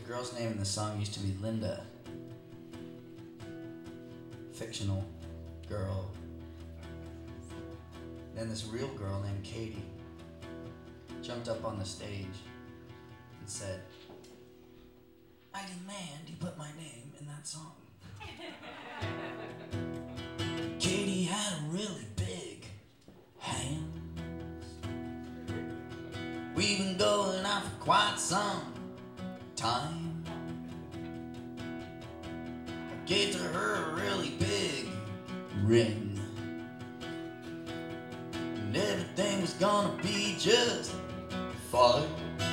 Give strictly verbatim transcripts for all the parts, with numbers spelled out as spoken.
girl's name in the song used to be Linda. Fictional girl. Then this real girl named Katie jumped up on the stage and said, "I demand you put my name in that song." Katie had a really big hands. We've been going out for quite some time. I gave to her a really big ring, and everything was gonna be just fine.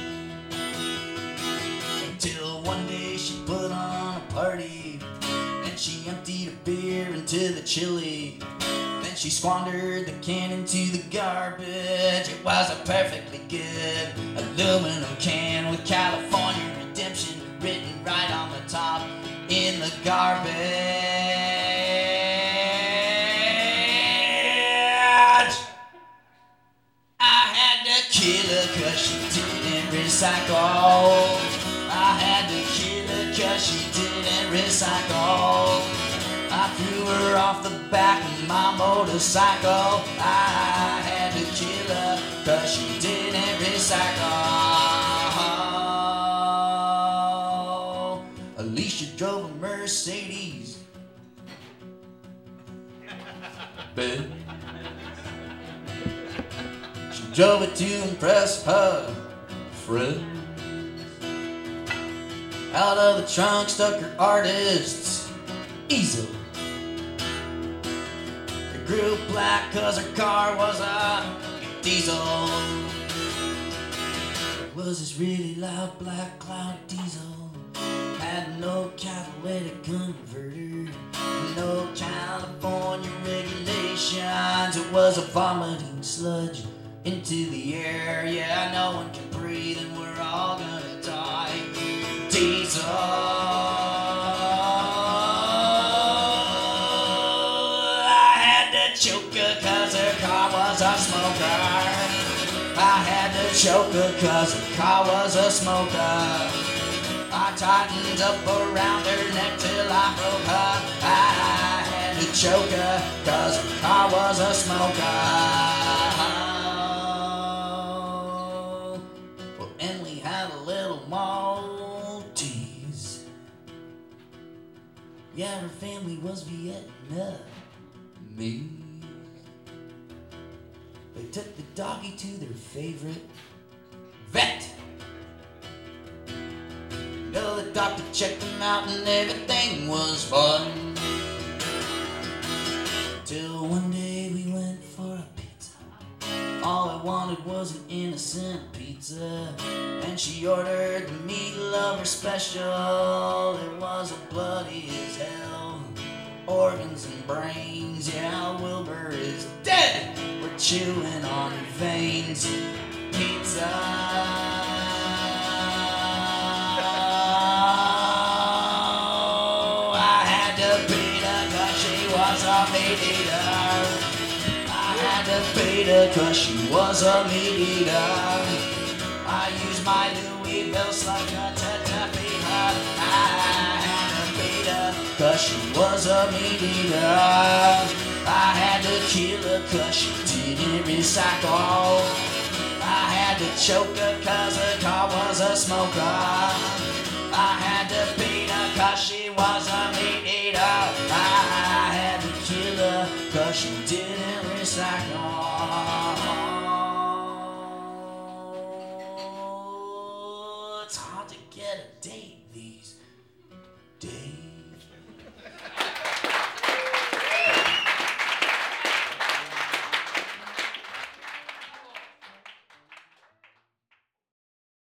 Until one day she put on a party, and she emptied a beer into the chili. Then she squandered the can into the garbage. It was a perfectly good aluminum can with California Redemption written right on the top in the garbage. I had to kill her cause she didn't recycle. I had to kill her cause she didn't recycle. I threw her off the back of my motorcycle. I had to kill her cause she didn't recycle. Alicia drove a Mercedes Benz. She drove it to impress her friends. Out of the trunk stuck her artist's easel. It grew black cause her car was a diesel. It was this really loud black cloud diesel. Had no catalytic converter, no California regulations. It was a vomiting sludge into the air. Yeah, no one can breathe and we're all gonna die. Diesel. I had to choke her cause her car was a smoker. I had to choke her cause her car was a smoker. I tightened up around her neck till I broke her. I had to choke her cause her car was a smoker. Well, Emily had a little Maltese. Yeah, her family was Vietnamese. They took the doggy to their favorite vet. You know, the doctor checked them out and everything was fine. Till one day we went for a pizza. All I wanted was an innocent pizza. And she ordered the meat lover special. It was a bloody as hell. Organs and brains, yeah, Wilbur is dead. We're chewing on veins. Pizza. A meat eater. I had to beat her cause she was a meat eater. I used my Louisville slugger to defeat her. I had to beat her cause she was a meat eater. I had to kill her cause she didn't recycle. I had to choke her cause her car was a smoker. I had to beat her cause she was a meat eater. I had to kill her cause she didn't